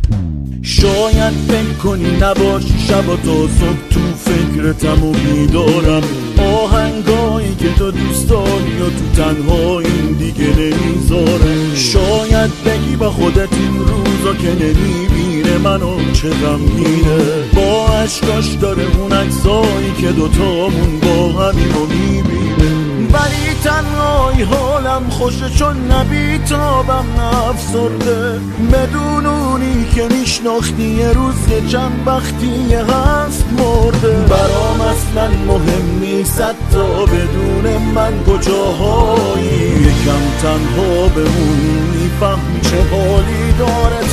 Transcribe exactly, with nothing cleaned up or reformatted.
شاید فکر کنی نباشی شب و تا صبح تو فکرتم و بیدارم، آهنگایی که تو دوست داری و تو تنها این دیگه نمیذاره. شاید بگی با خودت این روزا که نمیبینه منو چه غمگینه، با عشقاش داره اون عکسایی که دوتامون با همین رو میبینه. ولی تنهای حالم خوشه چون نبیتابم نفسرده، بدون اونی که میشناختی یه روز یه چند وقتی هست مرده. برام اصلا مهم نیست حتی بدون من کجاهایی، یکم تنها بمون میفهمی چه حالی داره